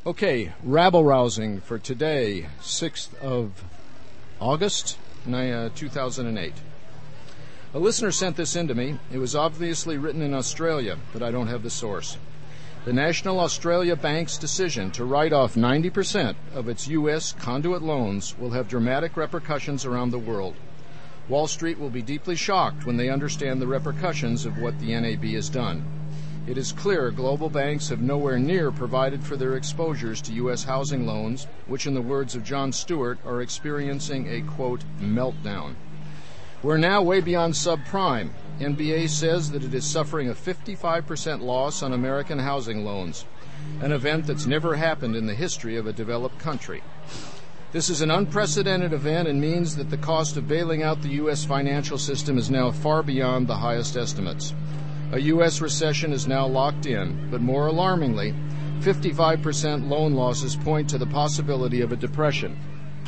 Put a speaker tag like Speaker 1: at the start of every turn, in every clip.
Speaker 1: Okay, rabble-rousing for today, 6th of August, 2008. A listener sent this in to me. It was obviously written in Australia, but I don't have the source. The National Australia Bank's decision to write off 90% of its U.S. conduit loans will have dramatic repercussions around the world. Wall Street will be deeply shocked when they understand the repercussions of what the NAB has done. It is clear global banks have nowhere near provided for their exposures to U.S. housing loans, which in the words of Jon Stewart are experiencing a, quote, meltdown. We're now way beyond subprime. NBA says that it is suffering a 55% loss on American housing loans, an event that's never happened in the history of a developed country. This is an unprecedented event and means that the cost of bailing out the U.S. financial system is now far beyond the highest estimates. A U.S. recession is now locked in, but more alarmingly, 55% loan losses point to the possibility of a depression.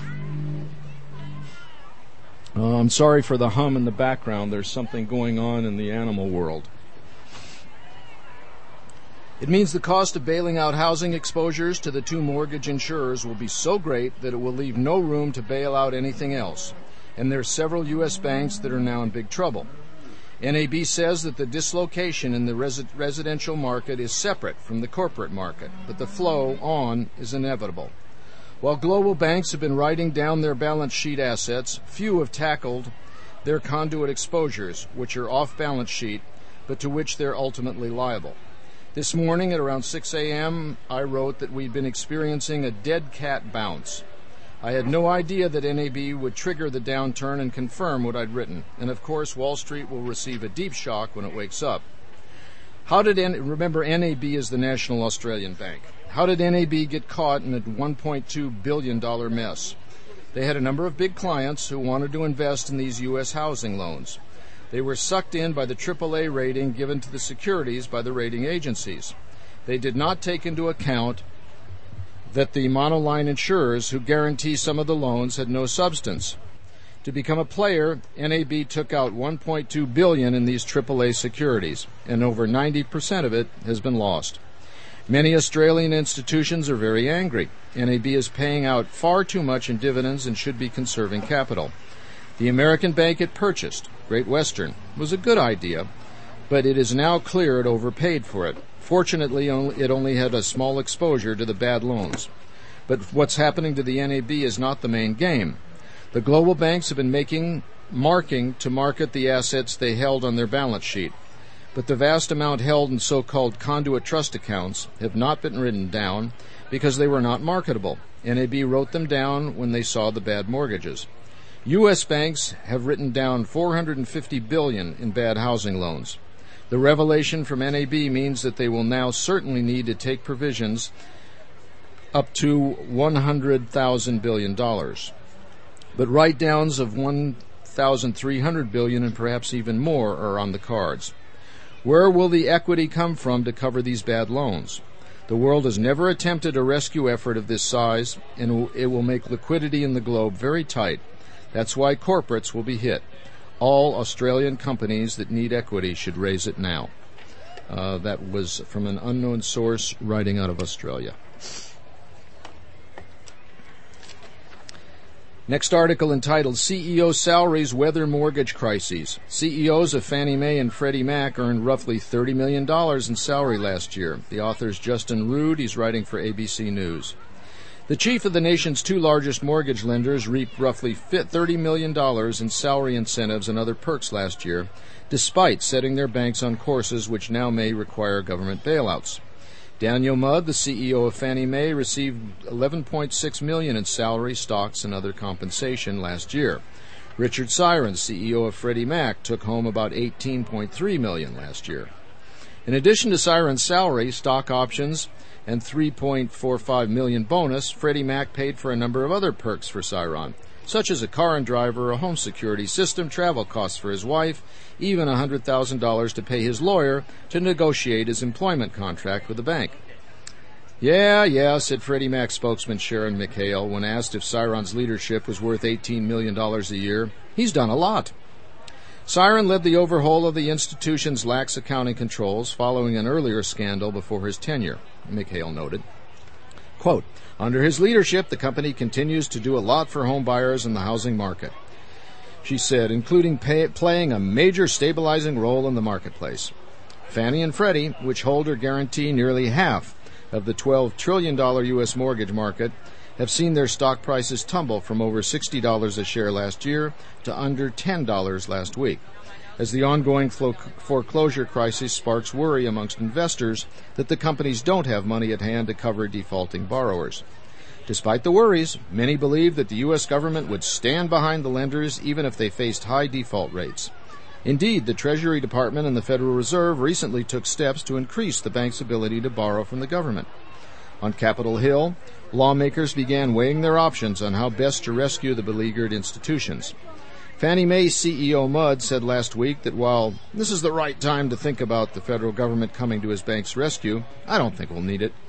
Speaker 1: I'm sorry for the hum in the background. There's something going on in the animal world. It means the cost of bailing out housing exposures to the two mortgage insurers will be so great that it will leave no room to bail out anything else. And there are several U.S. banks that are now in big trouble. NAB says that the dislocation in the residential market is separate from the corporate market, but the flow on is inevitable. While global banks have been writing down their balance sheet assets, few have tackled their conduit exposures, which are off balance sheet, but to which they're ultimately liable. This morning at around 6 a.m., I wrote that we'd been experiencing a dead cat bounce. I had no idea that NAB would trigger the downturn and confirm what I'd written. And of course, Wall Street will receive a deep shock when it wakes up. Remember, NAB is the National Australian Bank. How did NAB get caught in a $1.2 billion mess? They had a number of big clients who wanted to invest in these U.S. housing loans. They were sucked in by the AAA rating given to the securities by the rating agencies. They did not take into account that the monoline insurers who guarantee some of the loans had no substance. To become a player, NAB took out $1.2 billion in these AAA securities, and over 90% of it has been lost. Many Australian institutions are very angry. NAB is paying out far too much in dividends and should be conserving capital. The American bank it purchased, Great Western, was a good idea, but it is now clear it overpaid for it. Fortunately, it only had a small exposure to the bad loans. But what's happening to the NAB is not the main game. The global banks have been marking to market the assets they held on their balance sheet. But the vast amount held in so-called conduit trust accounts have not been written down because they were not marketable. NAB wrote them down when they saw the bad mortgages. U.S. banks have written down $450 billion in bad housing loans. The revelation from NAB means that they will now certainly need to take provisions up to $100,000 billion. But write-downs of $1,300 billion and perhaps even more are on the cards. Where will the equity come from to cover these bad loans? The world has never attempted a rescue effort of this size, and it will make liquidity in the globe very tight. That's why corporates will be hit. All Australian companies that need equity should raise it now. That was from an unknown source writing out of Australia. Next article entitled CEO Salaries Weather Mortgage Crises. CEOs of Fannie Mae and Freddie Mac earned roughly $30 million in salary last year. The author is Justin Rood. He's writing for ABC News. The chief of the nation's two largest mortgage lenders reaped roughly $30 million in salary incentives and other perks last year, despite setting their banks on courses which now may require government bailouts. Daniel Mudd, the CEO of Fannie Mae, received $11.6 million in salary, stocks, and other compensation last year. Richard Syron, CEO of Freddie Mac, took home about $18.3 million last year. In addition to Syron's salary, stock options, and $3.45 million bonus, Freddie Mac paid for a number of other perks for Syron, such as a car and driver, a home security system, travel costs for his wife, even $100,000 to pay his lawyer to negotiate his employment contract with the bank. Yeah, said Freddie Mac spokesman Sharon McHale when asked if Syron's leadership was worth $18 million a year. He's done a lot. Syron led the overhaul of the institution's lax accounting controls following an earlier scandal before his tenure, McHale noted. Quote, under his leadership, the company continues to do a lot for home buyers in the housing market, she said, including playing a major stabilizing role in the marketplace. Fannie and Freddie, which hold or guarantee nearly half of the $12 trillion U.S. mortgage market, have seen their stock prices tumble from over $60 a share last year to under $10 last week, as the ongoing foreclosure crisis sparks worry amongst investors that the companies don't have money at hand to cover defaulting borrowers. Despite the worries, many believe that the U.S. government would stand behind the lenders even if they faced high default rates. Indeed, the Treasury Department and the Federal Reserve recently took steps to increase the bank's ability to borrow from the government. On Capitol Hill, lawmakers began weighing their options on how best to rescue the beleaguered institutions. Fannie Mae's CEO Mudd said last week that while this is the right time to think about the federal government coming to his bank's rescue, I don't think we'll need it.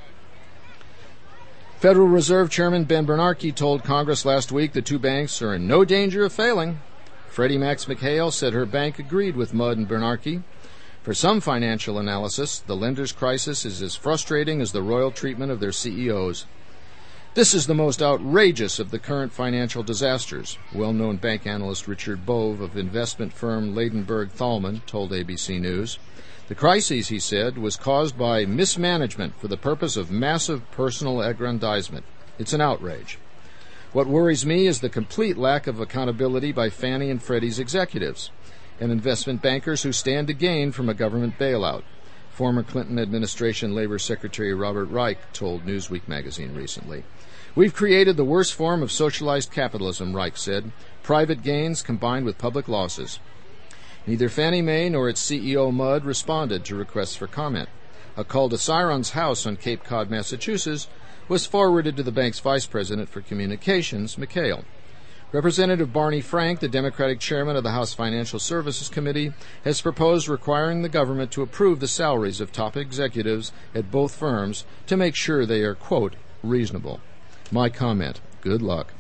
Speaker 1: Federal Reserve Chairman Ben Bernanke told Congress last week the two banks are in no danger of failing. Freddie Mac's McHale said her bank agreed with Mudd and Bernanke. For some financial analysis, the lenders' crisis is as frustrating as the royal treatment of their CEOs. This is the most outrageous of the current financial disasters, well-known bank analyst Richard Bove of investment firm Ladenburg Thalmann told ABC News. The crisis, he said, was caused by mismanagement for the purpose of massive personal aggrandizement. It's an outrage. What worries me is the complete lack of accountability by Fannie and Freddie's executives and investment bankers who stand to gain from a government bailout, former Clinton administration Labor Secretary Robert Reich told Newsweek magazine recently. We've created the worst form of socialized capitalism, Reich said, private gains combined with public losses. Neither Fannie Mae nor its CEO Mudd responded to requests for comment. A call to Siron's house on Cape Cod, Massachusetts, was forwarded to the bank's vice president for communications, McHale. Representative Barney Frank, the Democratic chairman of the House Financial Services Committee, has proposed requiring the government to approve the salaries of top executives at both firms to make sure they are, quote, reasonable. My comment, good luck.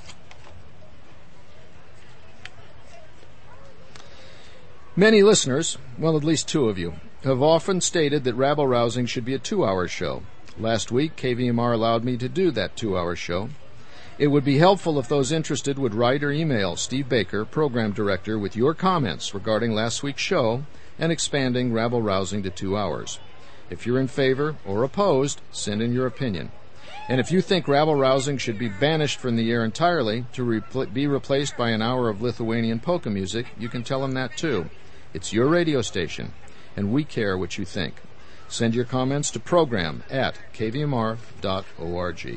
Speaker 1: Many listeners, well, at least two of you, have often stated that rabble-rousing should be a 2-hour show. Last week, KVMR allowed me to do that 2-hour show. It would be helpful if those interested would write or email Steve Baker, Program Director, with your comments regarding last week's show and expanding rabble-rousing to 2 hours. If you're in favor or opposed, send in your opinion. And if you think rabble-rousing should be banished from the air entirely to be replaced by an hour of Lithuanian polka music, you can tell them that too. It's your radio station, and we care what you think. Send your comments to program@kvmr.org.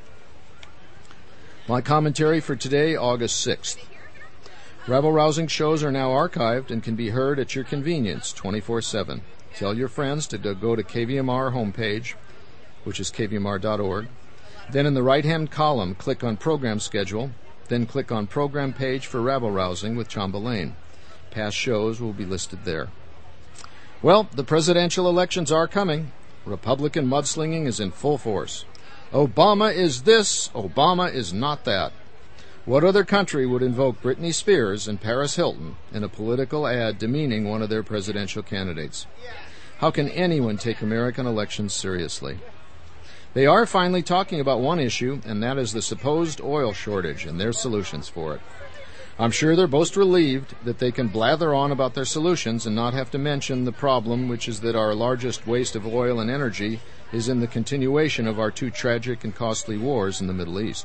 Speaker 1: My commentary for today, August 6th. Rabble-rousing shows are now archived and can be heard at your convenience 24/7. Tell your friends to go to KVMR homepage, which is kvmr.org. Then in the right-hand column, click on Program Schedule. Then click on Program Page for Rabble-rousing with Chamba Lane. Past shows will be listed there. Well, the presidential elections are coming. Republican mudslinging is in full force. Obama is this, Obama is not that. What other country would invoke Britney Spears and Paris Hilton in a political ad demeaning one of their presidential candidates? How can anyone take American elections seriously? They are finally talking about one issue, and that is the supposed oil shortage and their solutions for it. I'm sure they're both relieved that they can blather on about their solutions and not have to mention the problem, which is that our largest waste of oil and energy is in the continuation of our two tragic and costly wars in the Middle East.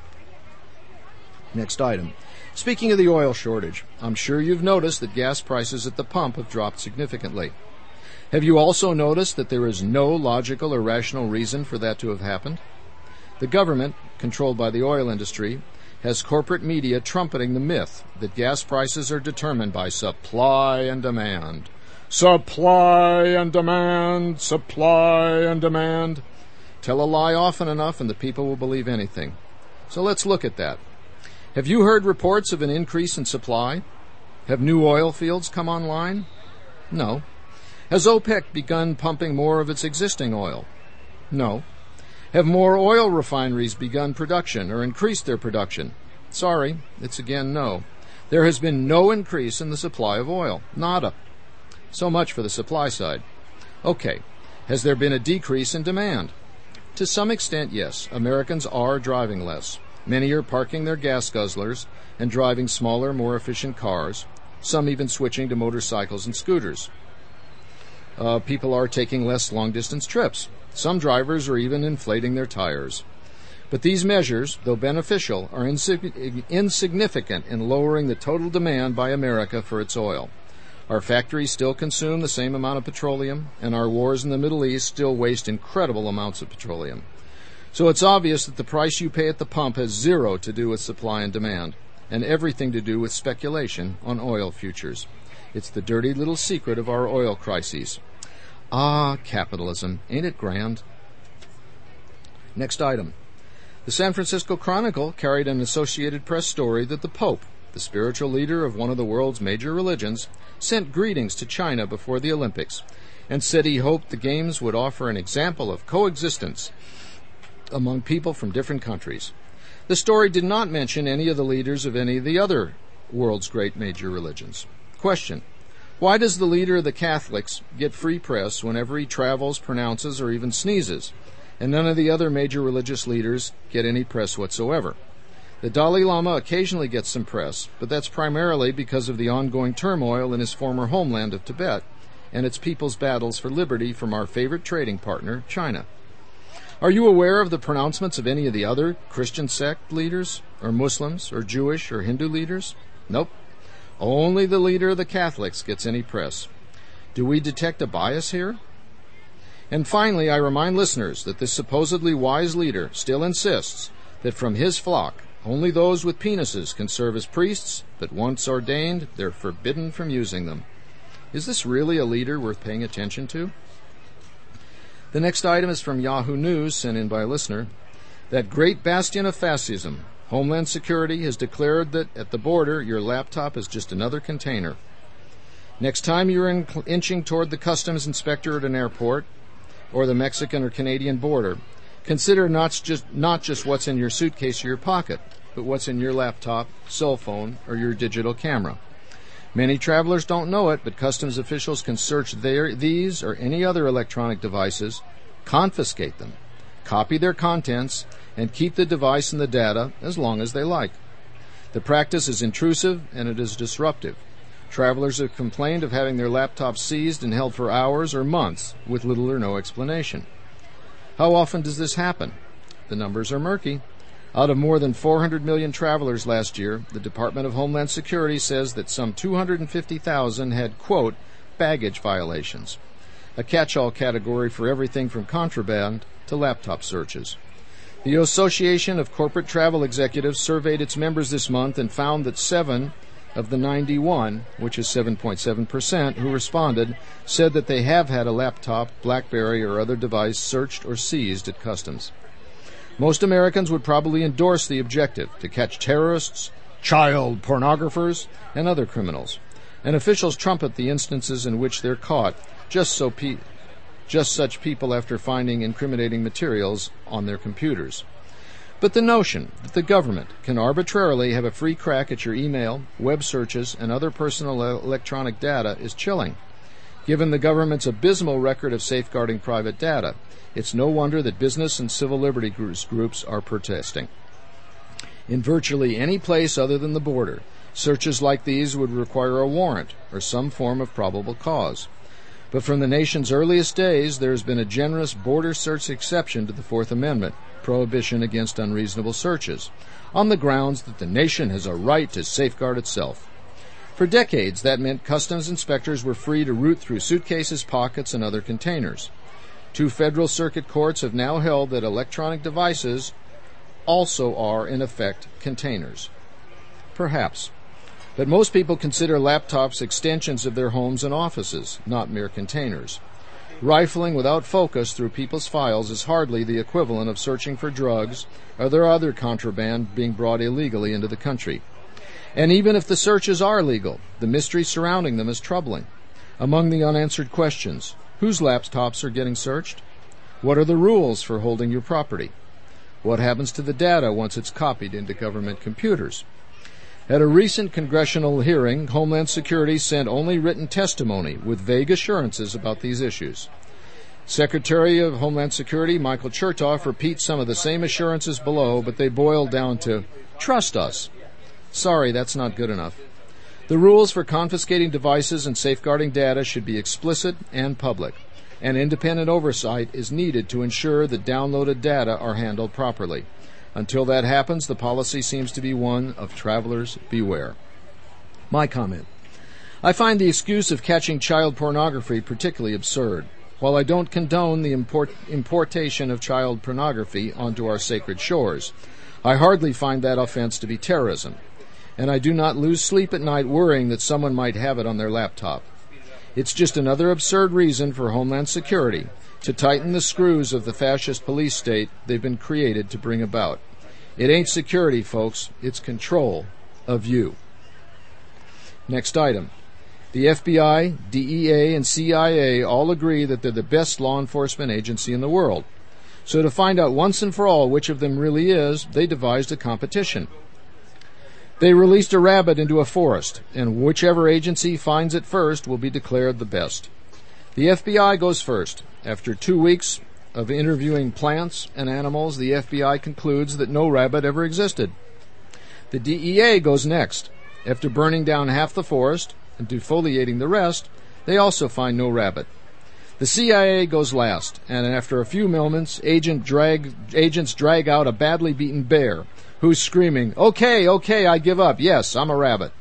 Speaker 1: Next item. Speaking of the oil shortage, I'm sure you've noticed that gas prices at the pump have dropped significantly. Have you also noticed that there is no logical or rational reason for that to have happened? The government, controlled by the oil industry, has corporate media trumpeting the myth that gas prices are determined by supply and demand. Supply and demand, supply and demand. Tell a lie often enough and the people will believe anything. So let's look at that. Have you heard reports of an increase in supply? Have new oil fields come online? No. Has OPEC begun pumping more of its existing oil? No. Have more oil refineries begun production or increased their production? Sorry, it's again no. There has been no increase in the supply of oil. Nada. So much for the supply side. Okay, has there been a decrease in demand? To some extent, yes, Americans are driving less. Many are parking their gas guzzlers and driving smaller, more efficient cars, some even switching to motorcycles and scooters. People are taking less long-distance trips. Some drivers are even inflating their tires. But these measures, though beneficial, are insignificant in lowering the total demand by America for its oil. Our factories still consume the same amount of petroleum, and our wars in the Middle East still waste incredible amounts of petroleum. So it's obvious that the price you pay at the pump has zero to do with supply and demand, and everything to do with speculation on oil futures. It's the dirty little secret of our oil crises. Ah, capitalism. Ain't it grand? Next item. The San Francisco Chronicle carried an Associated Press story that the Pope, the spiritual leader of one of the world's major religions, sent greetings to China before the Olympics and said he hoped the Games would offer an example of coexistence among people from different countries. The story did not mention any of the leaders of any of the other world's great major religions. Question: why does the leader of the Catholics get free press whenever he travels, pronounces, or even sneezes, and none of the other major religious leaders get any press whatsoever? The Dalai Lama occasionally gets some press, but that's primarily because of the ongoing turmoil in his former homeland of Tibet and its people's battles for liberty from our favorite trading partner, China. Are you aware of the pronouncements of any of the other Christian sect leaders, or Muslims, or Jewish, or Hindu leaders? Nope. Only the leader of the Catholics gets any press. Do we detect a bias here? And finally, I remind listeners that this supposedly wise leader still insists that from his flock, only those with penises can serve as priests, but once ordained, they're forbidden from using them. Is this really a leader worth paying attention to? The next item is from Yahoo News, sent in by a listener. That great bastion of fascism, Homeland Security, has declared that at the border, your laptop is just another container. Next time you're inching toward the customs inspector at an airport or the Mexican or Canadian border, consider not just what's in your suitcase or your pocket, but what's in your laptop, cell phone, or your digital camera. Many travelers don't know it, but customs officials can search these or any other electronic devices, confiscate them, copy their contents, and keep the device and the data as long as they like. The practice is intrusive and it is disruptive. Travelers have complained of having their laptops seized and held for hours or months with little or no explanation. How often does this happen? The numbers are murky. Out of more than 400 million travelers last year, the Department of Homeland Security says that some 250,000 had, quote, baggage violations, a catch-all category for everything from contraband to laptop searches. The Association of Corporate Travel Executives surveyed its members this month and found that 7 of the 91, which is 7.7%, who responded, said that they have had a laptop, BlackBerry, or other device searched or seized at customs. Most Americans would probably endorse the objective to catch terrorists, child pornographers, and other criminals. And officials trumpet the instances in which they're caught, just such people after finding incriminating materials on their computers. But the notion that the government can arbitrarily have a free crack at your email, web searches, and other personal electronic data is chilling. Given the government's abysmal record of safeguarding private data, it's no wonder that business and civil liberty groups are protesting. In virtually any place other than the border, searches like these would require a warrant or some form of probable cause. But from the nation's earliest days, there has been a generous border search exception to the Fourth Amendment, prohibition against unreasonable searches, on the grounds that the nation has a right to safeguard itself. For decades, that meant customs inspectors were free to root through suitcases, pockets, and other containers. 2 federal circuit courts have now held that electronic devices also are, in effect, containers. Perhaps. But most people consider laptops extensions of their homes and offices, not mere containers. Rifling without focus through people's files is hardly the equivalent of searching for drugs or their other contraband being brought illegally into the country. And even if the searches are legal, the mystery surrounding them is troubling. Among the unanswered questions, whose laptops are getting searched? What are the rules for holding your property? What happens to the data once it's copied into government computers? At a recent congressional hearing, Homeland Security sent only written testimony with vague assurances about these issues. Secretary of Homeland Security Michael Chertoff repeats some of the same assurances below, but they boil down to, trust us. Sorry, that's not good enough. The rules for confiscating devices and safeguarding data should be explicit and public, and independent oversight is needed to ensure that downloaded data are handled properly. Until that happens, the policy seems to be one of travelers beware. My comment. I find the excuse of catching child pornography particularly absurd. While I don't condone the importation of child pornography onto our sacred shores, I hardly find that offense to be terrorism, and I do not lose sleep at night worrying that someone might have it on their laptop. It's just another absurd reason for Homeland Security to tighten the screws of the fascist police state they've been created to bring about. It ain't security, folks. It's control of you. Next item. The FBI, DEA, and CIA all agree that they're the best law enforcement agency in the world. So to find out once and for all which of them really is, they devised a competition. They released a rabbit into a forest, and whichever agency finds it first will be declared the best. The FBI goes first. After 2 weeks of interviewing plants and animals, the FBI concludes that no rabbit ever existed. The DEA goes next. After burning down half the forest and defoliating the rest, they also find no rabbit. The CIA goes last, and after a few moments, agents drag out a badly beaten bear, who's screaming, okay, I give up. Yes, I'm a rabbit.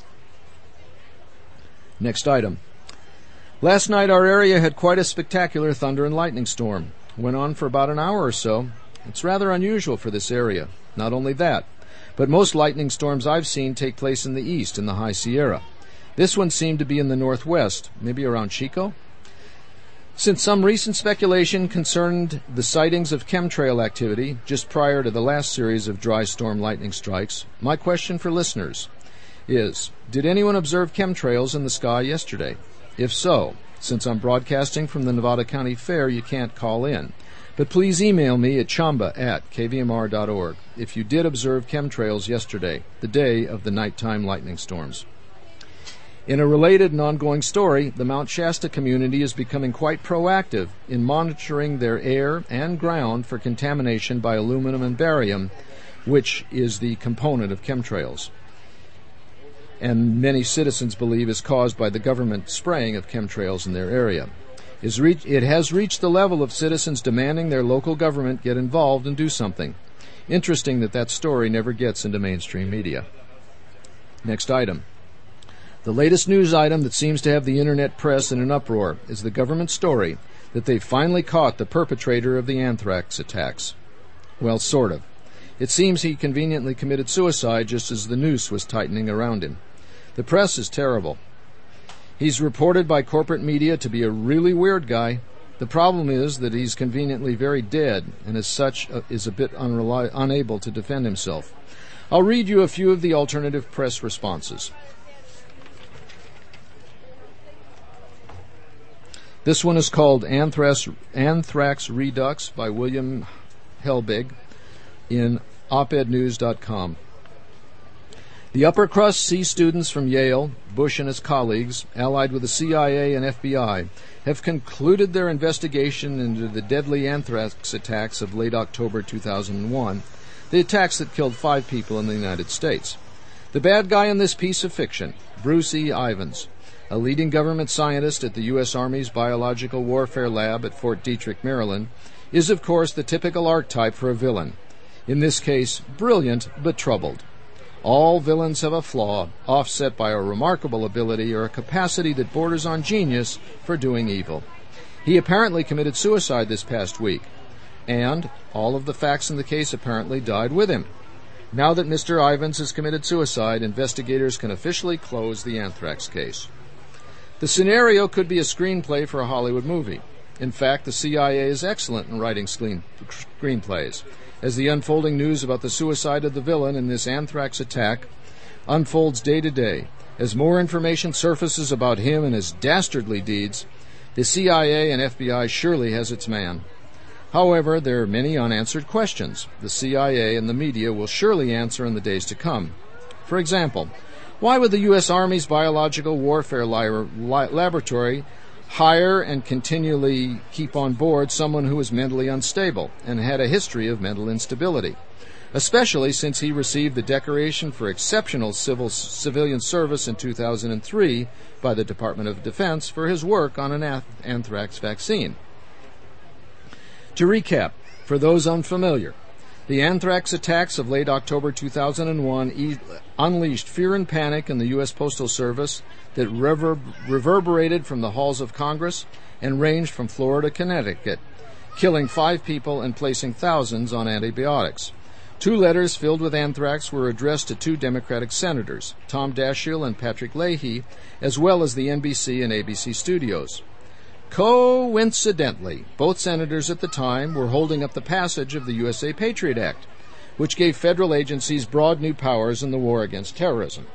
Speaker 1: Next item. Last night our area had quite a spectacular thunder and lightning storm. Went on for about an hour or so. It's rather unusual for this area. Not only that, but most lightning storms I've seen take place in the east, in the High Sierra. This one seemed to be in the northwest, maybe around Chico. Since some recent speculation concerned the sightings of chemtrail activity just prior to the last series of dry storm lightning strikes, my question for listeners is, did anyone observe chemtrails in the sky yesterday? If so, since I'm broadcasting from the Nevada County Fair, you can't call in. But please email me at chamba@kvmr.org if you did observe chemtrails yesterday, the day of the nighttime lightning storms. In a related and ongoing story, the Mount Shasta community is becoming quite proactive in monitoring their air and ground for contamination by aluminum and barium, which is the component of chemtrails, and many citizens believe is caused by the government spraying of chemtrails in their area. It has reached the level of citizens demanding their local government get involved and do something. Interesting that story never gets into mainstream media. Next item. The latest news item that seems to have the internet press in an uproar is the government story that they finally caught the perpetrator of the anthrax attacks. Well, sort of. It seems he conveniently committed suicide just as the noose was tightening around him. The press is terrible. He's reported by corporate media to be a really weird guy. The problem is that he's conveniently very dead and as such is a bit unable to defend himself. I'll read you a few of the alternative press responses. This one is called Anthrax Redux by William Helbig in opednews.com. The upper crust C students from Yale, Bush and his colleagues, allied with the CIA and FBI, have concluded their investigation into the deadly anthrax attacks of late October 2001, the attacks that killed 5 people in the United States. The bad guy in this piece of fiction, Bruce E. Ivins, a leading government scientist at the U.S. Army's Biological Warfare Lab at Fort Detrick, Maryland, is of course the typical archetype for a villain. In this case, brilliant but troubled. All villains have a flaw, offset by a remarkable ability or a capacity that borders on genius for doing evil. He apparently committed suicide this past week, and all of the facts in the case apparently died with him. Now that Mr. Ivins has committed suicide, investigators can officially close the anthrax case. The scenario could be a screenplay for a Hollywood movie. In fact, the CIA is excellent in writing screenplays. As the unfolding news about the suicide of the villain in this anthrax attack unfolds day to day, as more information surfaces about him and his dastardly deeds, the CIA and FBI surely has its man. However, there are many unanswered questions the CIA and the media will surely answer in the days to come. For example, why would the U.S. Army's Biological Warfare Laboratory hire and continually keep on board someone who is mentally unstable and had a history of mental instability, especially since he received the Decoration for Exceptional Civilian Service in 2003 by the Department of Defense for his work on an anthrax vaccine. To recap, for those unfamiliar, the anthrax attacks of late October 2001 unleashed fear and panic in the U.S. Postal Service that reverberated from the halls of Congress and ranged from Florida to Connecticut, killing 5 people and placing thousands on antibiotics. 2 letters filled with anthrax were addressed to 2 Democratic senators, Tom Daschle and Patrick Leahy, as well as the NBC and ABC studios. Coincidentally, both senators at the time were holding up the passage of the USA Patriot Act, which gave federal agencies broad new powers in the war against terrorism.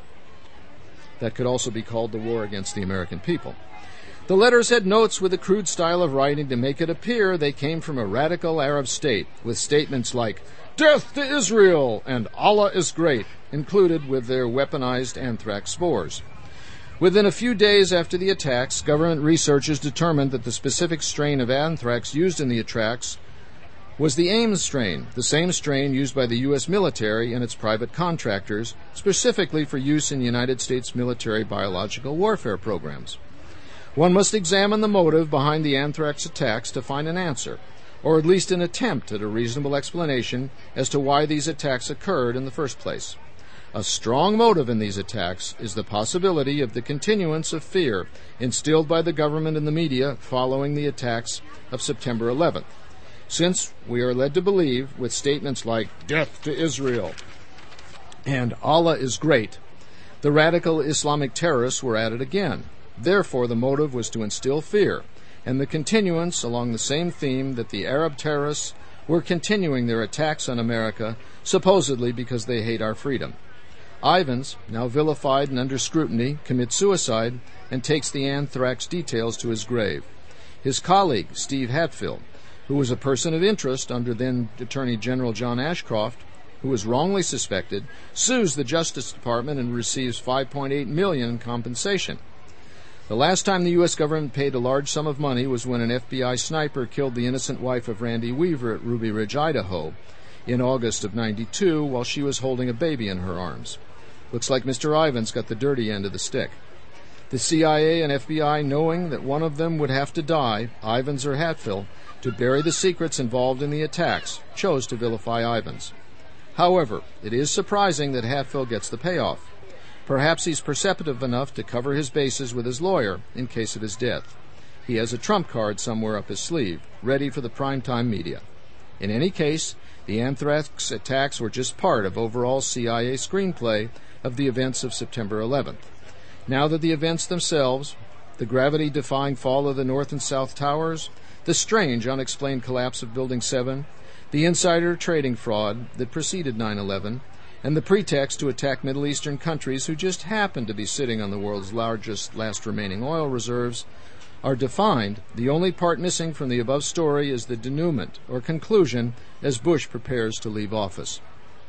Speaker 1: That could also be called the war against the American people. The letters had notes with a crude style of writing to make it appear they came from a radical Arab state, with statements like, "Death to Israel!" and "Allah is great," included with their weaponized anthrax spores. Within a few days after the attacks, government researchers determined that the specific strain of anthrax used in the attacks was the Ames strain, the same strain used by the U.S. military and its private contractors, specifically for use in United States military biological warfare programs. One must examine the motive behind the anthrax attacks to find an answer, or at least an attempt at a reasonable explanation as to why these attacks occurred in the first place. A strong motive in these attacks is the possibility of the continuance of fear instilled by the government and the media following the attacks of September 11th, since we are led to believe, with statements like "Death to Israel" and "Allah is great," the radical Islamic terrorists were at it again. Therefore, the motive was to instill fear, and the continuance along the same theme that the Arab terrorists were continuing their attacks on America, supposedly because they hate our freedom. Ivins, now vilified and under scrutiny, commits suicide and takes the anthrax details to his grave. His colleague, Steve Hatfield, who was a person of interest under then Attorney General John Ashcroft, who was wrongly suspected, sues the Justice Department and receives $5.8 million in compensation. The last time the U.S. government paid a large sum of money was when an FBI sniper killed the innocent wife of Randy Weaver at Ruby Ridge, Idaho, in August of '92 while she was holding a baby in her arms. Looks like Mr. Ivins got the dirty end of the stick. The CIA and FBI, knowing that one of them would have to die, Ivins or Hatfield, to bury the secrets involved in the attacks, chose to vilify Ivins. However, it is surprising that Hatfield gets the payoff. Perhaps he's perceptive enough to cover his bases with his lawyer in case of his death. He has a trump card somewhere up his sleeve, ready for the primetime media. In any case, the anthrax attacks were just part of overall CIA screenplay of the events of September 11th. Now that the events themselves, the gravity-defying fall of the North and South Towers, the strange, unexplained collapse of Building 7, the insider trading fraud that preceded 9/11, and the pretext to attack Middle Eastern countries who just happen to be sitting on the world's largest last remaining oil reserves, are defined, the only part missing from the above story is the denouement, or conclusion, as Bush prepares to leave office.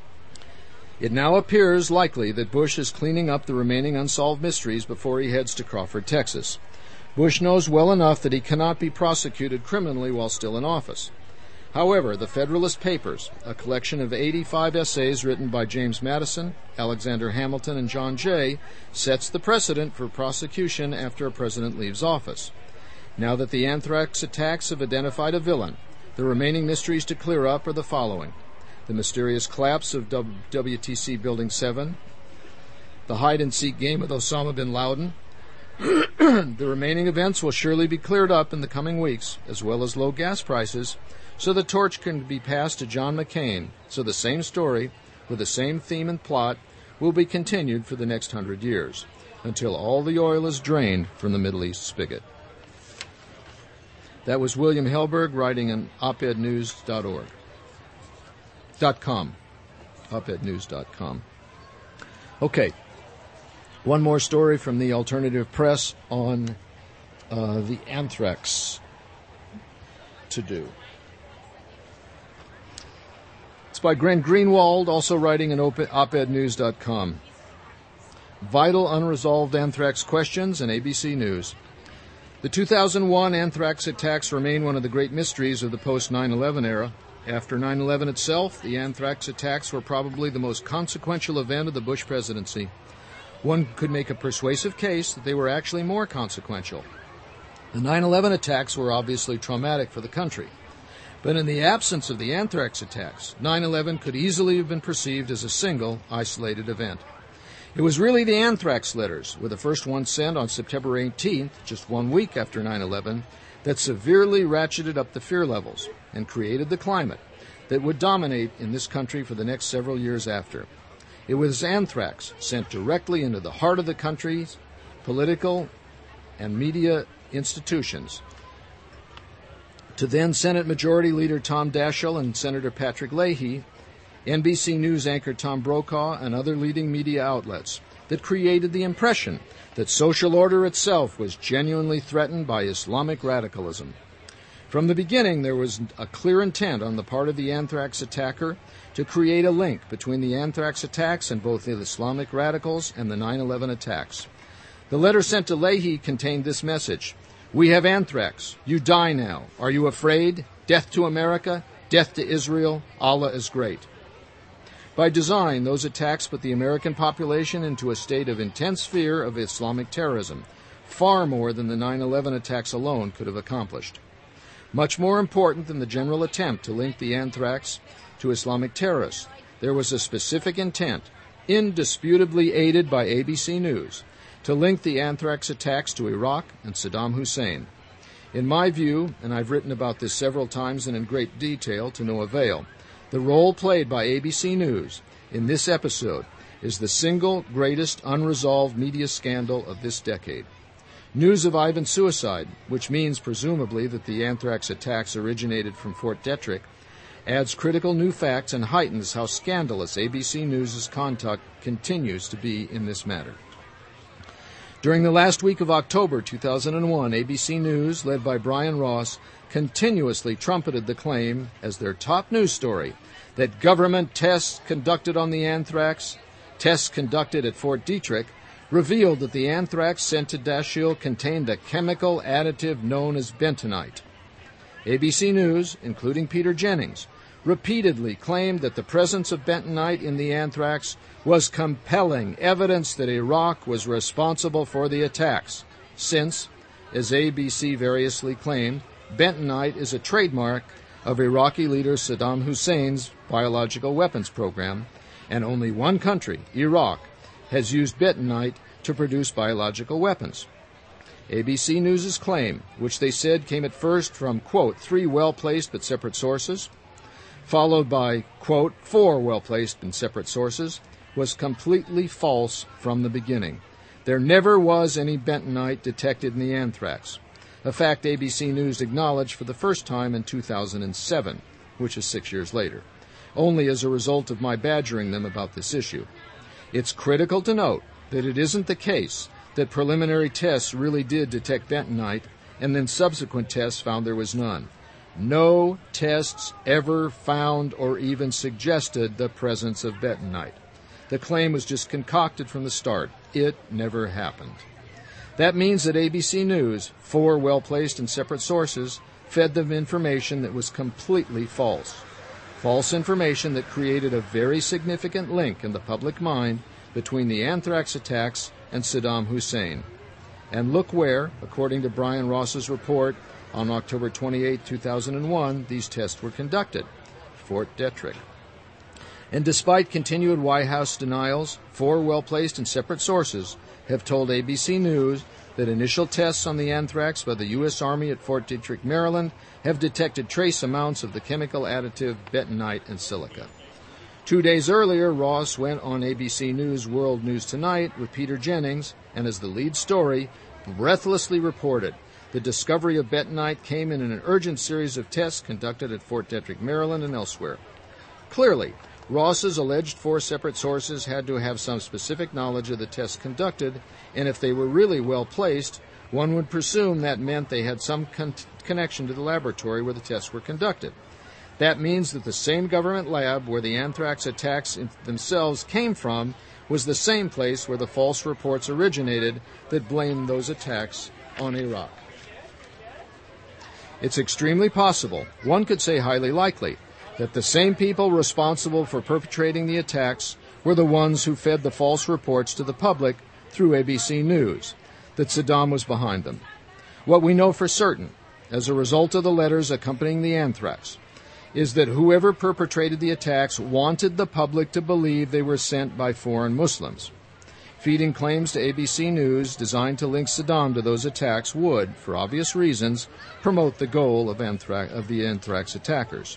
Speaker 1: It now appears likely that Bush is cleaning up the remaining unsolved mysteries before he heads to Crawford, Texas. Bush knows well enough that he cannot be prosecuted criminally while still in office. However, the Federalist Papers, a collection of 85 essays written by James Madison, Alexander Hamilton, and John Jay, sets the precedent for prosecution after a president leaves office. Now that the anthrax attacks have identified a villain, the remaining mysteries to clear up are the following: the mysterious collapse of WTC Building 7, the hide-and-seek game with Osama bin Laden. The remaining events will surely be cleared up in the coming weeks, as well as low gas prices, so the torch can be passed to John McCain, so the same story, with the same theme and plot, will be continued for the next 100 years, until all the oil is drained from the Middle East spigot. That was William Helberg writing in opednews.com. opednews.com. Okay, one more story from the alternative press on the anthrax to-do. It's by Glenn Greenwald, also writing in opednews.com. Vital unresolved anthrax questions in ABC News. The 2001 anthrax attacks remain one of the great mysteries of the post-9/11 era. After 9/11 itself, the anthrax attacks were probably the most consequential event of the Bush presidency. One could make a persuasive case that they were actually more consequential. The 9/11 attacks were obviously traumatic for the country. But in the absence of the anthrax attacks, 9/11 could easily have been perceived as a single, isolated event. It was really the anthrax letters, with the first one sent on September 18th, just 1 week after 9/11, that severely ratcheted up the fear levels and created the climate that would dominate in this country for the next several years after. It was anthrax sent directly into the heart of the country's political and media institutions to then Senate Majority Leader Tom Daschle and Senator Patrick Leahy, NBC News anchor Tom Brokaw, and other leading media outlets that created the impression that social order itself was genuinely threatened by Islamic radicalism. From the beginning, there was a clear intent on the part of the anthrax attacker to create a link between the anthrax attacks and both the Islamic radicals and the 9/11 attacks. The letter sent to Leahy contained this message: "We have anthrax. You die now. Are you afraid? Death to America. Death to Israel. Allah is great." By design, those attacks put the American population into a state of intense fear of Islamic terrorism, far more than the 9/11 attacks alone could have accomplished. Much more important than the general attempt to link the anthrax to Islamic terrorists, there was a specific intent, indisputably aided by ABC News, to link the anthrax attacks to Iraq and Saddam Hussein. In my view, and I've written about this several times and in great detail to no avail, the role played by ABC News in this episode is the single greatest unresolved media scandal of this decade. News of Ivan's suicide, which means presumably that the anthrax attacks originated from Fort Detrick, adds critical new facts and heightens how scandalous ABC News' conduct continues to be in this matter. During the last week of October 2001, ABC News, led by Brian Ross, continuously trumpeted the claim as their top news story that government tests conducted on the anthrax, tests conducted at Fort Detrick, revealed that the anthrax sent to Daschle contained a chemical additive known as bentonite. ABC News, including Peter Jennings, repeatedly claimed that the presence of bentonite in the anthrax was compelling evidence that Iraq was responsible for the attacks, since, as ABC variously claimed, bentonite is a trademark of Iraqi leader Saddam Hussein's biological weapons program, and only one country, Iraq, has used bentonite to produce biological weapons. ABC News' claim, which they said came at first from, quote, 3 well-placed but separate sources, followed by, quote, 4 well-placed and separate sources, was completely false from the beginning. There never was any bentonite detected in the anthrax, a fact ABC News acknowledged for the first time in 2007, which is 6 years later, only as a result of my badgering them about this issue. It's critical to note that it isn't the case that preliminary tests really did detect bentonite and then subsequent tests found there was none. No tests ever found or even suggested the presence of bentonite. The claim was just concocted from the start. It never happened. That means that ABC News, 4 well-placed and separate sources, fed them information that was completely false. False information that created a very significant link in the public mind between the anthrax attacks and Saddam Hussein. And look where, according to Brian Ross's report on October 28, 2001, these tests were conducted: Fort Detrick. And despite continued White House denials, 4 well-placed and separate sources have told ABC News that initial tests on the anthrax by the U.S. Army at Fort Detrick, Maryland, have detected trace amounts of the chemical additive bentonite and silica. 2 days earlier, Ross went on ABC News World News Tonight with Peter Jennings, and as the lead story, breathlessly reported the discovery of bentonite came in an urgent series of tests conducted at Fort Detrick, Maryland, and elsewhere. Clearly, Ross's alleged 4 separate sources had to have some specific knowledge of the tests conducted, and if they were really well placed, one would presume that meant they had some connection to the laboratory where the tests were conducted. That means that the same government lab where the anthrax attacks themselves came from was the same place where the false reports originated that blamed those attacks on Iraq. It's extremely possible, one could say highly likely, that the same people responsible for perpetrating the attacks were the ones who fed the false reports to the public through ABC News, that Saddam was behind them. What we know for certain, as a result of the letters accompanying the anthrax, is that whoever perpetrated the attacks wanted the public to believe they were sent by foreign Muslims. Feeding claims to ABC News designed to link Saddam to those attacks would, for obvious reasons, promote the goal of the anthrax attackers.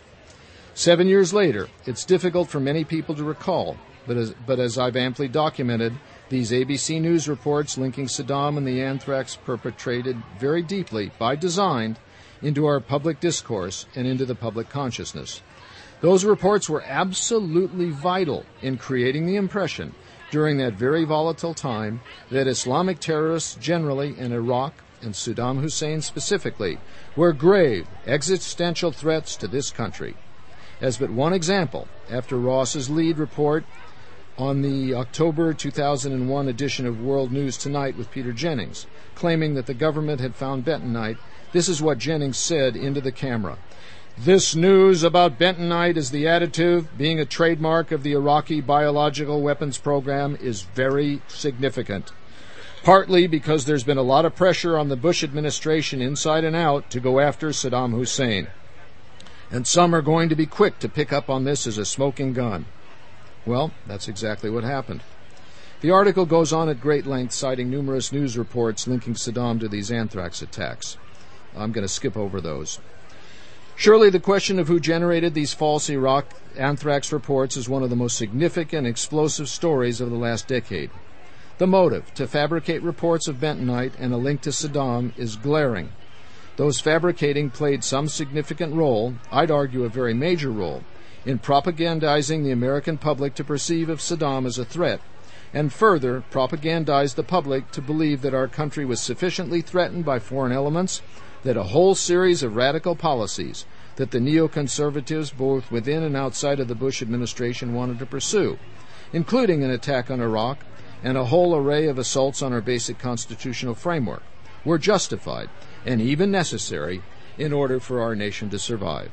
Speaker 1: 7 years later, it's difficult for many people to recall, but as I've amply documented, these ABC News reports linking Saddam and the anthrax perpetrated very deeply, by design, into our public discourse and into the public consciousness. Those reports were absolutely vital in creating the impression during that very volatile time that Islamic terrorists generally in Iraq and Saddam Hussein specifically were grave existential threats to this country. As but one example, after Ross's lead report on the October 2001 edition of World News Tonight with Peter Jennings, claiming that the government had found bentonite, this is what Jennings said into the camera. "This news about bentonite as the additive, being a trademark of the Iraqi biological weapons program, is very significant. Partly because there's been a lot of pressure on the Bush administration inside and out to go after Saddam Hussein. And some are going to be quick to pick up on this as a smoking gun." Well, that's exactly what happened. The article goes on at great length, citing numerous news reports linking Saddam to these anthrax attacks. I'm going to skip over those. Surely the question of who generated these false Iraq anthrax reports is one of the most significant explosive stories of the last decade. The motive to fabricate reports of bentonite and a link to Saddam is glaring. Those fabricating played some significant role, I'd argue a very major role, in propagandizing the American public to perceive of Saddam as a threat, and further propagandized the public to believe that our country was sufficiently threatened by foreign elements that a whole series of radical policies that the neoconservatives both within and outside of the Bush administration wanted to pursue, including an attack on Iraq and a whole array of assaults on our basic constitutional framework, were justified and even necessary in order for our nation to survive.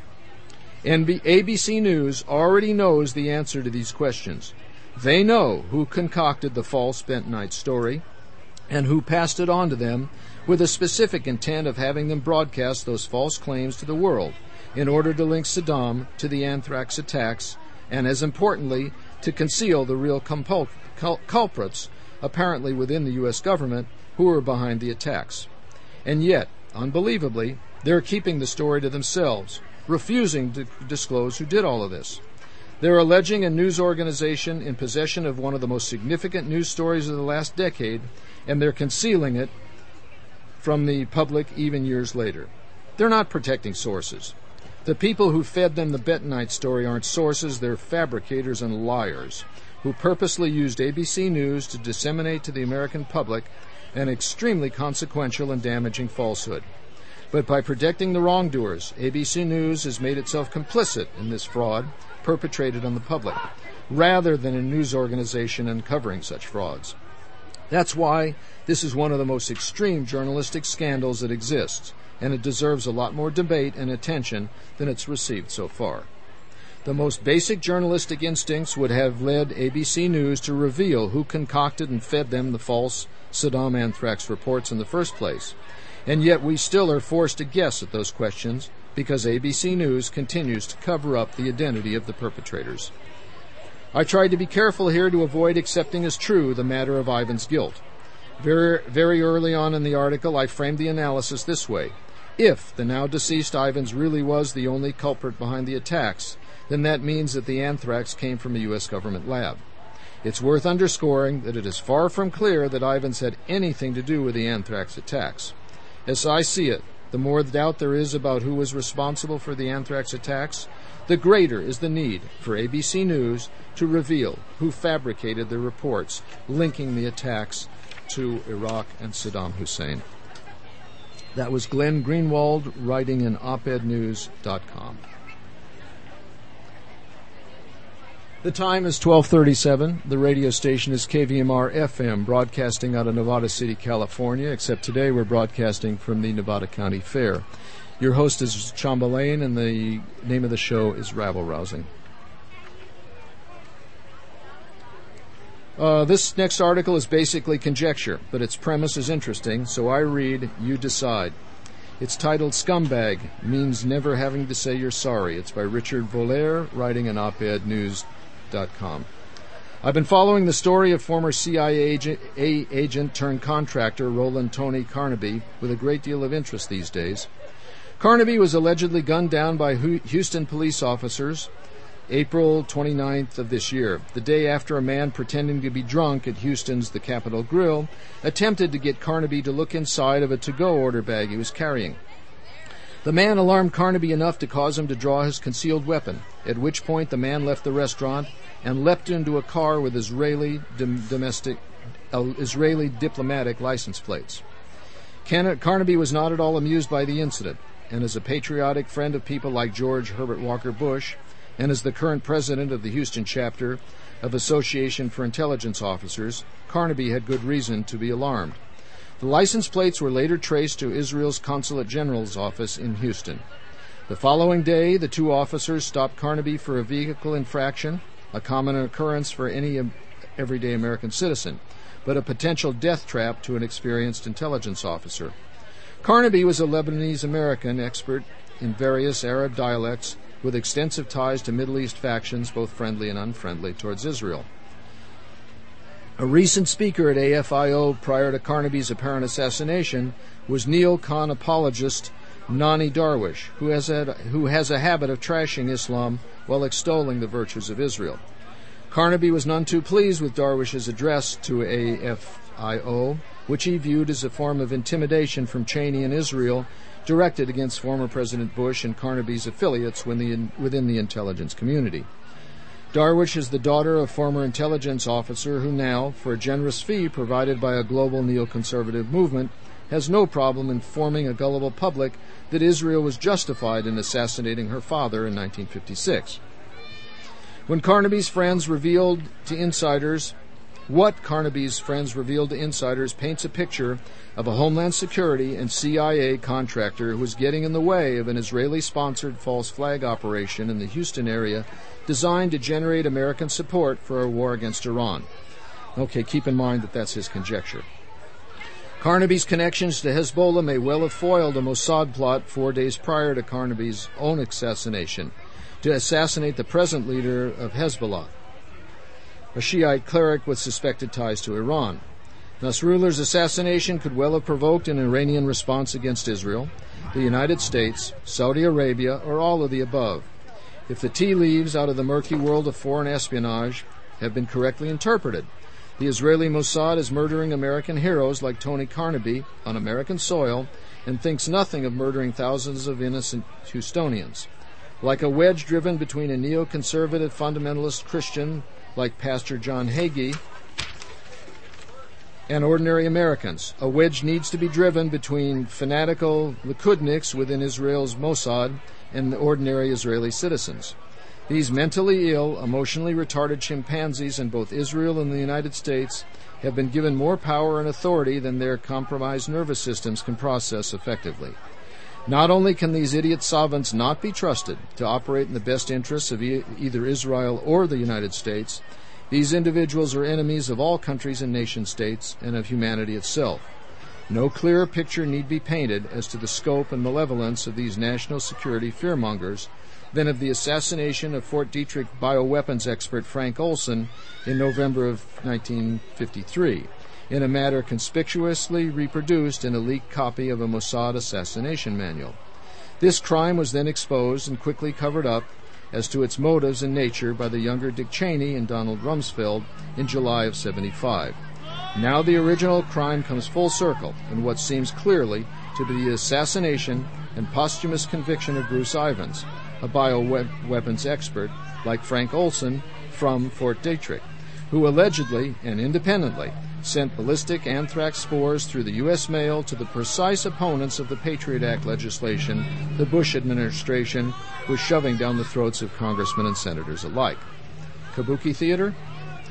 Speaker 1: ABC News already knows the answer to these questions. They know who concocted the false bentonite story and who passed it on to them with a specific intent of having them broadcast those false claims to the world in order to link Saddam to the anthrax attacks and, as importantly, to conceal the real culprits, apparently within the U.S. government, who were behind the attacks. And yet, unbelievably, they're keeping the story to themselves, refusing to disclose who did all of this. They're alleging a news organization in possession of one of the most significant news stories of the last decade, and they're concealing it from the public even years later. They're not protecting sources. The people who fed them the bentonite story aren't sources, they're fabricators and liars who purposely used ABC News to disseminate to the American public an extremely consequential and damaging falsehood. But by protecting the wrongdoers, ABC News has made itself complicit in this fraud perpetrated on the public, rather than a news organization uncovering such frauds. That's why this is one of the most extreme journalistic scandals that exists, and it deserves a lot more debate and attention than it's received so far. The most basic journalistic instincts would have led ABC News to reveal who concocted and fed them the false Saddam anthrax reports in the first place. And yet we still are forced to guess at those questions because ABC News continues to cover up the identity of the perpetrators. I tried to be careful here to avoid accepting as true the matter of Ivan's guilt. Very early on in the article, I framed the analysis this way. If the now deceased Ivans really was the only culprit behind the attacks, then that means that the anthrax came from a U.S. government lab. It's worth underscoring that it is far from clear that Ivans had anything to do with the anthrax attacks. As I see it, the more doubt there is about who was responsible for the anthrax attacks, the greater is the need for ABC News to reveal who fabricated the reports linking the attacks to Iraq and Saddam Hussein. That was Glenn Greenwald writing in opednews.com. The time is 12:37. The radio station is KVMR-FM, broadcasting out of Nevada City, California, except today we're broadcasting from the Nevada County Fair. Your host is Chambalain, and the name of the show is Rabble Rousing. This next article is basically conjecture, but its premise is interesting, so I read, you decide. It's titled Scumbag, Means Never Having to Say You're Sorry. It's by Richard Voller, writing on opednews.com. I've been following the story of former CIA agent turned contractor Roland Tony Carnaby with a great deal of interest these days. Carnaby was allegedly gunned down by Houston police officers April 29th of this year, the day after a man pretending to be drunk at Houston's The Capitol Grill attempted to get Carnaby to look inside of a to-go order bag he was carrying. The man alarmed Carnaby enough to cause him to draw his concealed weapon, at which point the man left the restaurant and leapt into a car with Israeli diplomatic license plates. Carnaby was not at all amused by the incident, and as a patriotic friend of people like George Herbert Walker Bush, and as the current president of the Houston chapter of Association for Intelligence Officers, Carnaby had good reason to be alarmed. The license plates were later traced to Israel's Consulate General's office in Houston. The following day, the two officers stopped Carnaby for a vehicle infraction, a common occurrence for any everyday American citizen, but a potential death trap to an experienced intelligence officer. Carnaby was a Lebanese-American expert in various Arab dialects with extensive ties to Middle East factions, both friendly and unfriendly, towards Israel. A recent speaker at AFIO prior to Carnaby's apparent assassination was neocon apologist Nani Darwish, who has a habit of trashing Islam while extolling the virtues of Israel. Carnaby was none too pleased with Darwish's address to AFIO, which he viewed as a form of intimidation from Cheney and Israel directed against former President Bush and Carnaby's affiliates within the intelligence community. Darwish is the daughter of former intelligence officer who now, for a generous fee provided by a global neoconservative movement, has no problem informing a gullible public that Israel was justified in assassinating her father in 1956. When Carnaby's friends revealed to insiders paints a picture of a Homeland Security and CIA contractor who was getting in the way of an Israeli-sponsored false flag operation in the Houston area designed to generate American support for a war against Iran. Okay, keep in mind that that's his conjecture. Carnaby's connections to Hezbollah may well have foiled a Mossad plot 4 days prior to Carnaby's own assassination to assassinate the present leader of Hezbollah, a Shiite cleric with suspected ties to Iran. Nasrallah's assassination could well have provoked an Iranian response against Israel, the United States, Saudi Arabia, or all of the above. If the tea leaves out of the murky world of foreign espionage have been correctly interpreted, the Israeli Mossad is murdering American heroes like Tony Carnaby on American soil and thinks nothing of murdering thousands of innocent Houstonians. Like a wedge driven between a neoconservative fundamentalist Christian like Pastor John Hagee and ordinary Americans, a wedge needs to be driven between fanatical Likudniks within Israel's Mossad and the ordinary Israeli citizens. These mentally ill, emotionally retarded chimpanzees in both Israel and the United States have been given more power and authority than their compromised nervous systems can process effectively. Not only can these idiot savants not be trusted to operate in the best interests of either Israel or the United States, these individuals are enemies of all countries and nation-states and of humanity itself. No clearer picture need be painted as to the scope and malevolence of these national security fearmongers than of the assassination of Fort Detrick bioweapons expert Frank Olson in November of 1953, in a matter conspicuously reproduced in a leaked copy of a Mossad assassination manual. This crime was then exposed and quickly covered up as to its motives and nature by the younger Dick Cheney and Donald Rumsfeld in July of 1975. Now the original crime comes full circle in what seems clearly to be the assassination and posthumous conviction of Bruce Ivins, a bioweapons expert like Frank Olson from Fort Detrick, who allegedly and independently sent ballistic anthrax spores through the U.S. mail to the precise opponents of the Patriot Act legislation the Bush administration was shoving down the throats of congressmen and senators alike. Kabuki theater?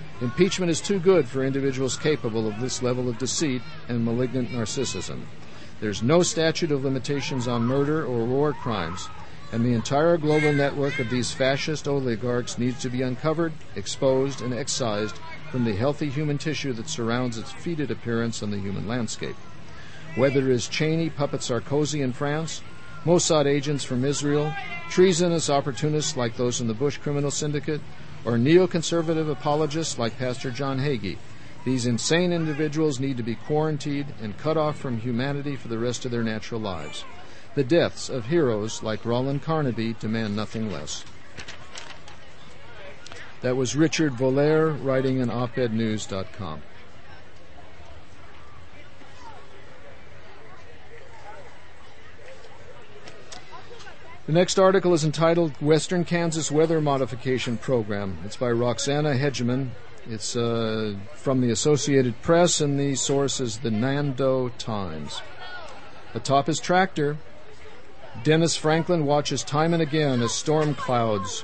Speaker 1: Impeachment is too good for individuals capable of this level of deceit and malignant narcissism. There's no statute of limitations on murder or war crimes, and the entire global network of these fascist oligarchs needs to be uncovered, exposed, and excised from the healthy human tissue that surrounds its fetid appearance on the human landscape. Whether it is Cheney, puppet Sarkozy in France, Mossad agents from Israel, treasonous opportunists like those in the Bush criminal syndicate, or neoconservative apologists like Pastor John Hagee, these insane individuals need to be quarantined and cut off from humanity for the rest of their natural lives. The deaths of heroes like Roland Carnaby demand nothing less. That was Richard Voller writing in opednews.com. The next article is entitled Western Kansas Weather Modification Program. It's by Roxana Hegeman. It's from the Associated Press, and the source is the Nando Times. Atop his tractor, Dennis Franklin watches time and again as storm clouds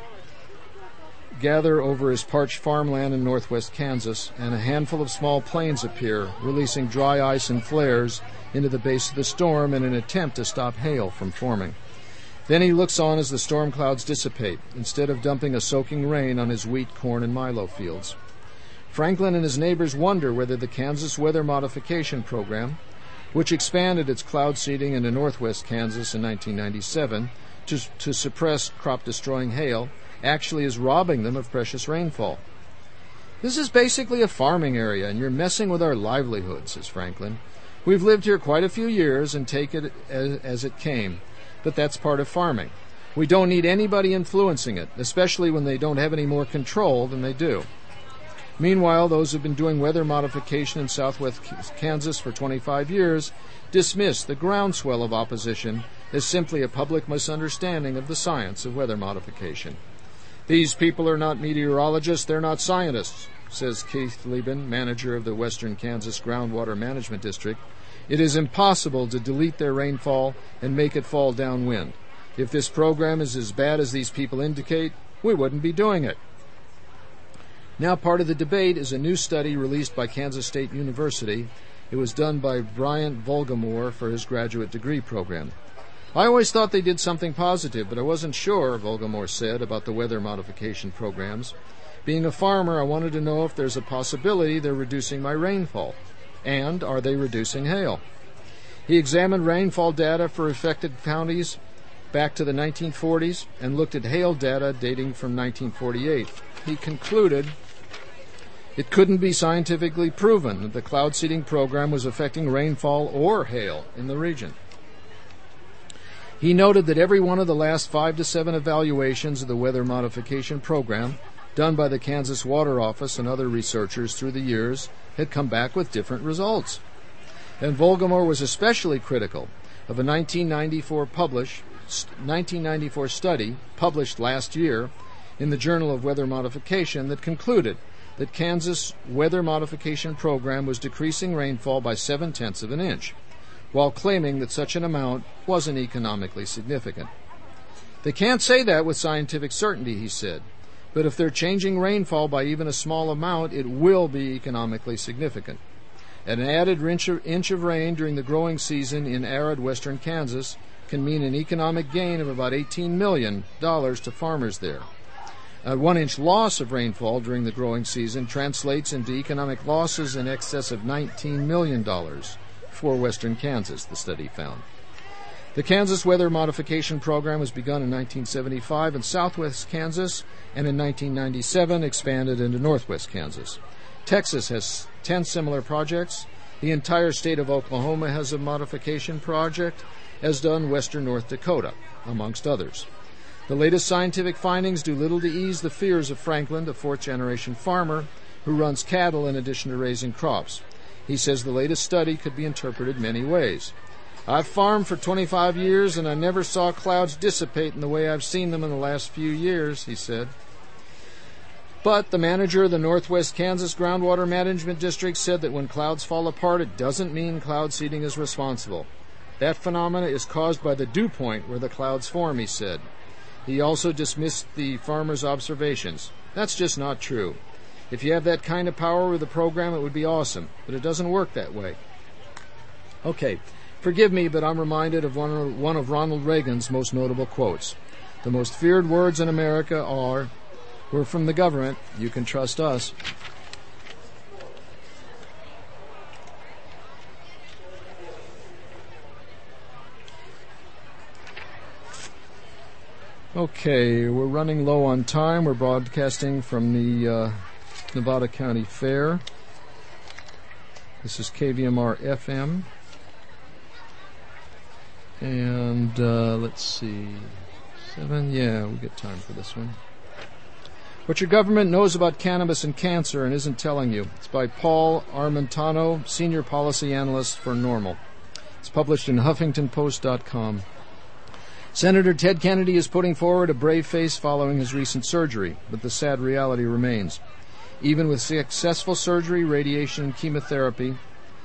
Speaker 1: gather over his parched farmland in northwest Kansas, and a handful of small planes appear, releasing dry ice and flares into the base of the storm in an attempt to stop hail from forming. Then he looks on as the storm clouds dissipate, instead of dumping a soaking rain on his wheat, corn, and milo fields. Franklin and his neighbors wonder whether the Kansas Weather Modification Program, which expanded its cloud seeding into northwest Kansas in 1997 to suppress crop-destroying hail, actually is robbing them of precious rainfall. This is basically a farming area, and you're messing with our livelihood, says Franklin. We've lived here quite a few years and take it as it came, but that's part of farming. We don't need anybody influencing it, especially when they don't have any more control than they do. Meanwhile, those who've been doing weather modification in southwest Kansas for 25 years dismiss the groundswell of opposition as simply a public misunderstanding of the science of weather modification. These people are not meteorologists, they're not scientists, says Keith Lieben, manager of the Western Kansas Groundwater Management District. It is impossible to delete their rainfall and make it fall downwind. If this program is as bad as these people indicate, we wouldn't be doing it. Now part of the debate is a new study released by Kansas State University. It was done by Bryant Volgamore for his graduate degree program. I always thought they did something positive, but I wasn't sure, Volgamore said, about the weather modification programs. Being a farmer, I wanted to know if there's a possibility they're reducing my rainfall. And are they reducing hail? He examined rainfall data for affected counties back to the 1940s and looked at hail data dating from 1948. He concluded it couldn't be scientifically proven that the cloud seeding program was affecting rainfall or hail in the region. He noted that every one of the last 5 to 7 evaluations of the weather modification program, done by the Kansas Water Office and other researchers through the years, had come back with different results. And Volgamore was especially critical of a 1994 study published last year in the Journal of Weather Modification that concluded that Kansas Weather Modification Program was decreasing rainfall by 0.7 of an inch, while claiming that such an amount wasn't economically significant. They can't say that with scientific certainty, he said, but if they're changing rainfall by even a small amount, it will be economically significant. An added inch of rain during the growing season in arid western Kansas can mean an economic gain of about $18 million to farmers there. A 1-inch loss of rainfall during the growing season translates into economic losses in excess of $19 million for western Kansas, the study found. The Kansas Weather Modification Program was begun in 1975 in southwest Kansas and in 1997 expanded into northwest Kansas. Texas has 10 similar projects. The entire state of Oklahoma has a modification project, as done western North Dakota, amongst others. The latest scientific findings do little to ease the fears of Franklin, the fourth-generation farmer who runs cattle in addition to raising crops. He says the latest study could be interpreted many ways. I've farmed for 25 years and I never saw clouds dissipate in the way I've seen them in the last few years, he said. But the manager of the Northwest Kansas Groundwater Management District said that when clouds fall apart, it doesn't mean cloud seeding is responsible. That phenomena is caused by the dew point where the clouds form, he said. He also dismissed the farmer's observations. That's just not true. If you have that kind of power with the program, it would be awesome, but it doesn't work that way. Okay, Forgive me, but I'm reminded of one of Ronald Reagan's most notable quotes. The most feared words in America are, "We're from the government, you can trust us." Okay, we're running low on time. We're broadcasting from the Nevada County Fair. This is KVMR FM. And let's see, 7, yeah, we get time for this one. What Your Government Knows About Cannabis and Cancer and Isn't Telling You. It's by Paul Armentano, Senior Policy Analyst for NORML. It's published in HuffingtonPost.com. Senator Ted Kennedy is putting forward a brave face following his recent surgery, but the sad reality remains. Even with successful surgery, radiation, and chemotherapy,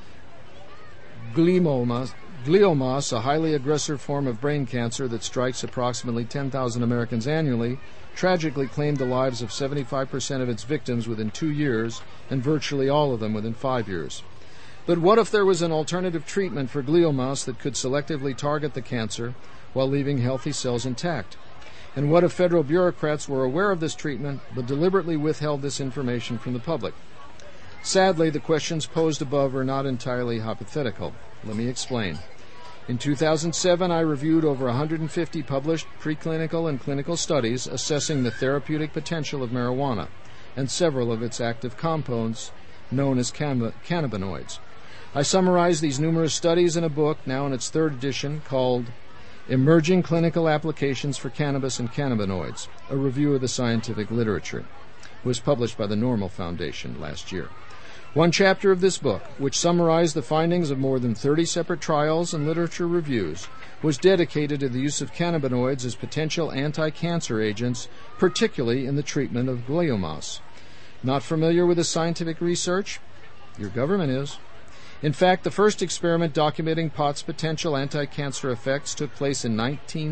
Speaker 1: gliomas, a highly aggressive form of brain cancer that strikes approximately 10,000 Americans annually, tragically claimed the lives of 75% of its victims within 2 years, and virtually all of them within 5 years. But what if there was an alternative treatment for gliomas that could selectively target the cancer while leaving healthy cells intact? And what if federal bureaucrats were aware of this treatment but deliberately withheld this information from the public? Sadly, the questions posed above are not entirely hypothetical. Let me explain. In 2007, I reviewed over 150 published preclinical and clinical studies assessing the therapeutic potential of marijuana and several of its active compounds known as cannabinoids. I summarized these numerous studies in a book, now in its 3rd edition, called Emerging Clinical Applications for Cannabis and Cannabinoids, a review of the scientific literature. It was published by the NORML Foundation last year. One chapter of this book, which summarized the findings of more than 30 separate trials and literature reviews, was dedicated to the use of cannabinoids as potential anti-cancer agents, particularly in the treatment of gliomas. Not familiar with the scientific research? Your government is. In fact, the first experiment documenting pot's potential anti-cancer effects took place in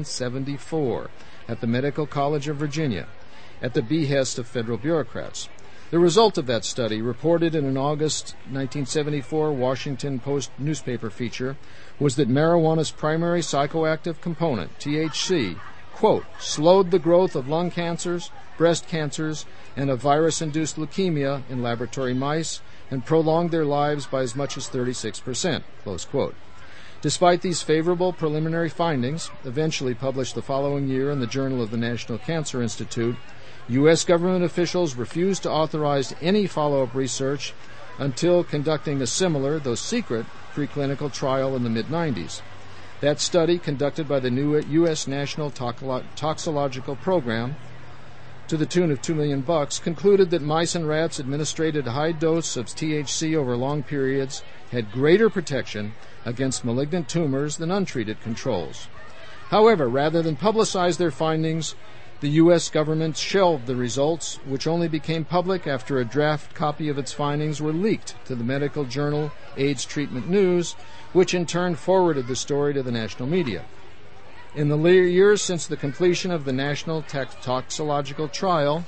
Speaker 1: 1974 at the Medical College of Virginia, at the behest of federal bureaucrats. The result of that study, reported in an August 1974 Washington Post newspaper feature, was that marijuana's primary psychoactive component, THC, quote, slowed the growth of lung cancers, breast cancers, and a virus-induced leukemia in laboratory mice, and prolonged their lives by as much as 36%, close quote. Despite these favorable preliminary findings, eventually published the following year in the Journal of the National Cancer Institute, U.S. government officials refused to authorize any follow-up research until conducting a similar, though secret, preclinical trial in the mid-90s. That study, conducted by the new U.S. National Toxicological Program, to the tune of $2 million, concluded that mice and rats administered a high dose of THC over long periods had greater protection against malignant tumors than untreated controls. However, rather than publicize their findings, the U.S. government shelved the results, which only became public after a draft copy of its findings were leaked to the medical journal AIDS Treatment News, which in turn forwarded the story to the national media. In the years since the completion of the National Toxicological Trial,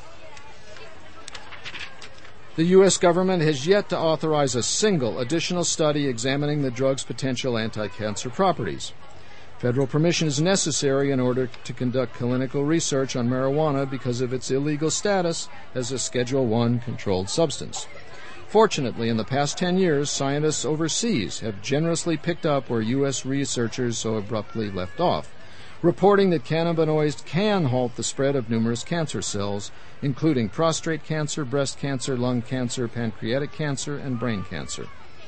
Speaker 1: the U.S. government has yet to authorize a single additional study examining the drug's potential anti-cancer properties. Federal permission is necessary in order to conduct clinical research on marijuana because of its illegal status as a Schedule I controlled substance. Fortunately, in the past 10 years, scientists overseas have generously picked up where U.S. researchers so abruptly left off, reporting that cannabinoids can halt the spread of numerous cancer cells, including prostate cancer, breast cancer, lung cancer, pancreatic cancer, and brain cancer.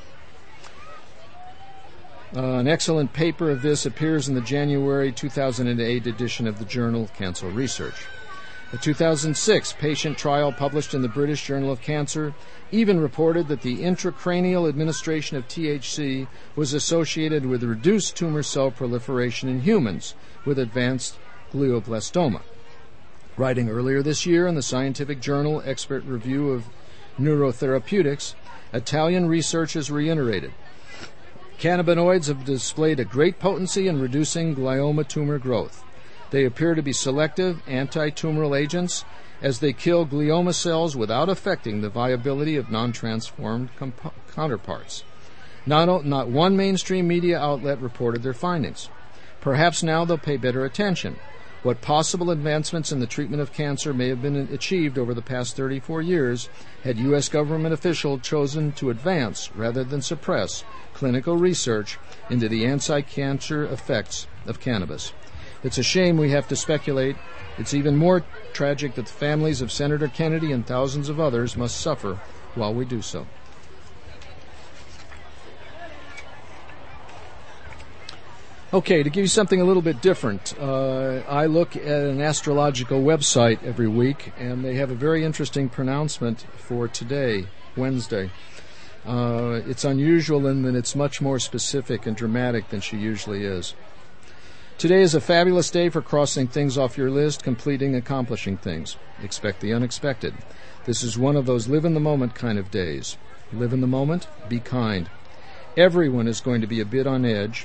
Speaker 1: An excellent paper of this appears in the January 2008 edition of the journal Cancer Research. A 2006 patient trial published in the British Journal of Cancer even reported that the intracranial administration of THC was associated with reduced tumor cell proliferation in humans with advanced glioblastoma. Writing earlier this year in the scientific journal Expert Review of Neurotherapeutics, Italian researchers reiterated, cannabinoids have displayed a great potency in reducing glioma tumor growth. They appear to be selective anti-tumoral agents as they kill glioma cells without affecting the viability of non-transformed counterparts. Not one mainstream media outlet reported their findings. Perhaps now they'll pay better attention. What possible advancements in the treatment of cancer may have been achieved over the past 34 years had U.S. government officials chosen to advance, rather than suppress, clinical research into the anti-cancer effects of cannabis. It's a shame we have to speculate. It's even more tragic that the families of Senator Kennedy and thousands of others must suffer while we do so. Okay, to give you something a little bit different, I look at an astrological website every week, and they have a very interesting pronouncement for today, Wednesday. It's unusual in that it's much more specific and dramatic than she usually is. Today is a fabulous day for crossing things off your list, completing, accomplishing things. Expect the unexpected. This is one of those live-in-the-moment kind of days. Live in the moment, be kind. Everyone is going to be a bit on edge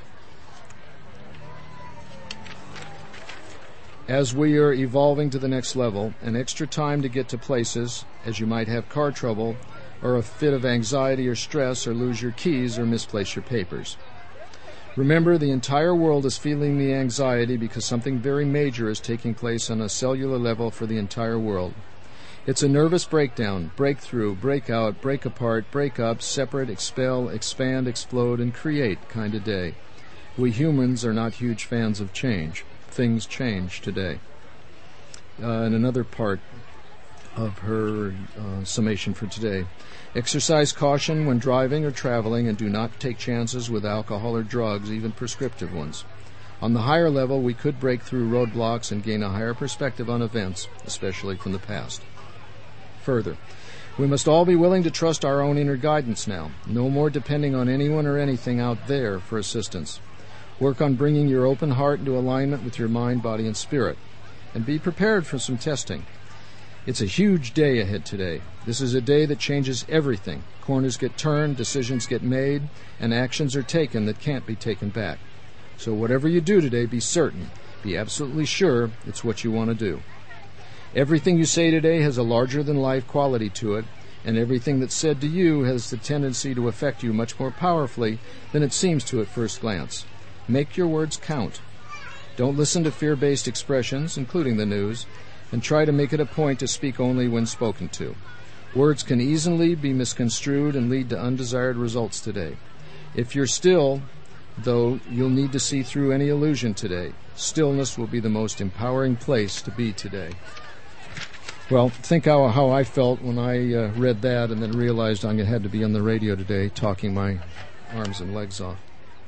Speaker 1: as we are evolving to the next level. An extra time to get to places, as you might have car trouble, or a fit of anxiety or stress, or lose your keys, or misplace your papers. Remember, the entire world is feeling the anxiety because something very major is taking place on a cellular level for the entire world. It's a nervous breakdown, breakthrough, break out, break apart, break up, separate, expel, expand, explode, and create kind of day. We humans are not huge fans of change. Things change today. And another part of her summation for today. Exercise caution when driving or traveling, and do not take chances with alcohol or drugs, even prescriptive ones. On the higher level, we could break through roadblocks and gain a higher perspective on events, especially from the past. Further, we must all be willing to trust our own inner guidance now, no more depending on anyone or anything out there for assistance. Work on bringing your open heart into alignment with your mind, body, and spirit, and be prepared for some testing. It's a huge day ahead today. This is a day that changes everything. Corners get turned, decisions get made, and actions are taken that can't be taken back. So whatever you do today, be certain, be absolutely sure it's what you want to do. Everything you say today has a larger-than-life quality to it, and everything that's said to you has the tendency to affect you much more powerfully than it seems to at first glance. Make your words count. Don't listen to fear-based expressions, including the news, and try to make it a point to speak only when spoken to. Words can easily be misconstrued and lead to undesired results today. If you're still, though, you'll need to see through any illusion today. Stillness will be the most empowering place to be today. Well, think how I felt when I read that and then realized I had to be on the radio today talking my arms and legs off.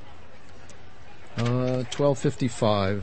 Speaker 1: 12:55.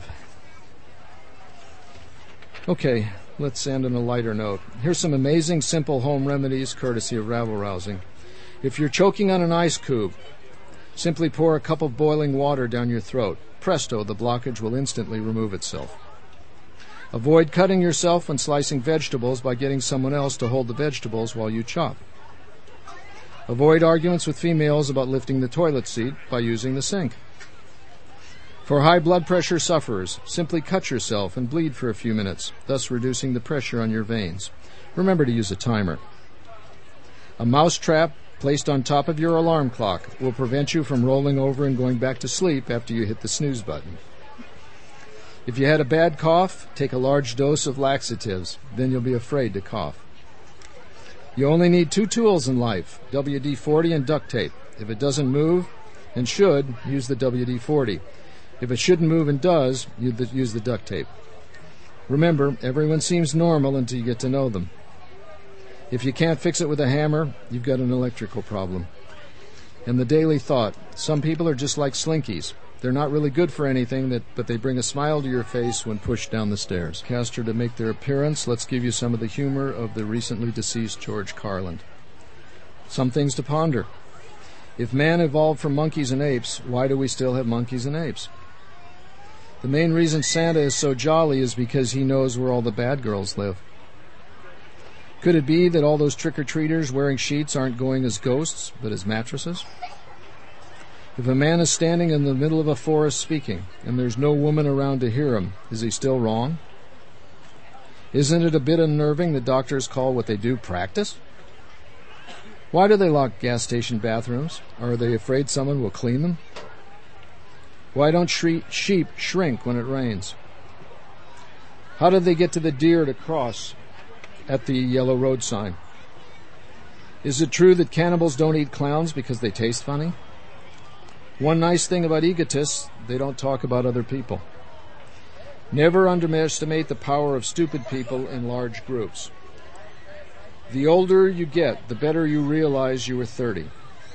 Speaker 1: Okay, let's end on a lighter note. Here's some amazing simple home remedies courtesy of Rabble Rousing. If you're choking on an ice cube, simply pour a cup of boiling water down your throat. Presto, the blockage will instantly remove itself. Avoid cutting yourself when slicing vegetables by getting someone else to hold the vegetables while you chop. Avoid arguments with females about lifting the toilet seat by using the sink. For high blood pressure sufferers, simply cut yourself and bleed for a few minutes, thus reducing the pressure on your veins. Remember to use a timer. A mouse trap placed on top of your alarm clock will prevent you from rolling over and going back to sleep after you hit the snooze button. If you had a bad cough, take a large dose of laxatives, then you'll be afraid to cough. You only need 2 tools in life, WD-40 and duct tape. If it doesn't move and should, use the WD-40. If it shouldn't move and does, use the duct tape. Remember, everyone seems normal until you get to know them. If you can't fix it with a hammer, you've got an electrical problem. And the daily thought, some people are just like slinkies. They're not really good for anything, but they bring a smile to your face when pushed down the stairs. Caster to make their appearance, let's give you some of the humor of the recently deceased George Carlin. Some things to ponder. If man evolved from monkeys and apes, why do we still have monkeys and apes? The main reason Santa is so jolly is because he knows where all the bad girls live. Could it be that all those trick-or-treaters wearing sheets aren't going as ghosts, but as mattresses? If a man is standing in the middle of a forest speaking, and there's no woman around to hear him, is he still wrong? Isn't it a bit unnerving that doctors call what they do practice? Why do they lock gas station bathrooms? Are they afraid someone will clean them? Why don't sheep shrink when it rains? How did they get to the deer to cross at the yellow road sign? Is it true that cannibals don't eat clowns because they taste funny? One nice thing about egotists, they don't talk about other people. Never underestimate the power of stupid people in large groups. The older you get, the better you realize you were 30.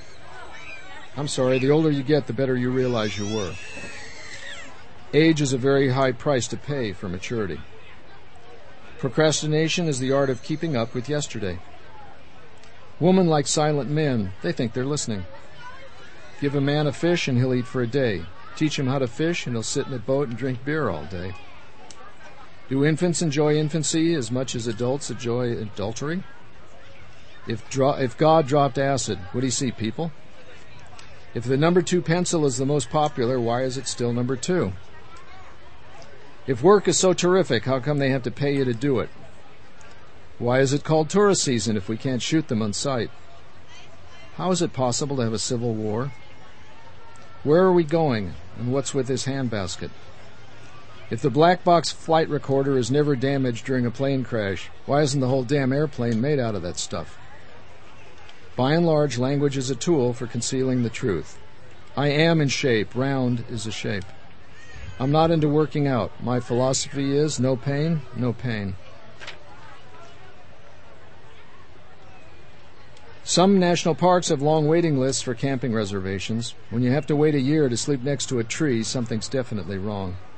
Speaker 1: The older you get, the better you realize you were. Age is a very high price to pay for maturity. Procrastination is the art of keeping up with yesterday. Women like silent men. They think they're listening. Give a man a fish and he'll eat for a day. Teach him how to fish and he'll sit in a boat and drink beer all day. Do infants enjoy infancy as much as adults enjoy adultery? If God dropped acid, would he see people? If the number 2 pencil is the most popular, why is it still number 2? If work is so terrific, how come they have to pay you to do it? Why is it called tourist season if we can't shoot them on sight? How is it possible to have a civil war? Where are we going, and what's with this handbasket? If the black box flight recorder is never damaged during a plane crash, why isn't the whole damn airplane made out of that stuff? By and large, language is a tool for concealing the truth. I am in shape. Round is a shape. I'm not into working out. My philosophy is no pain, no pain. Some national parks have long waiting lists for camping reservations. When you have to wait a year to sleep next to a tree, something's definitely wrong.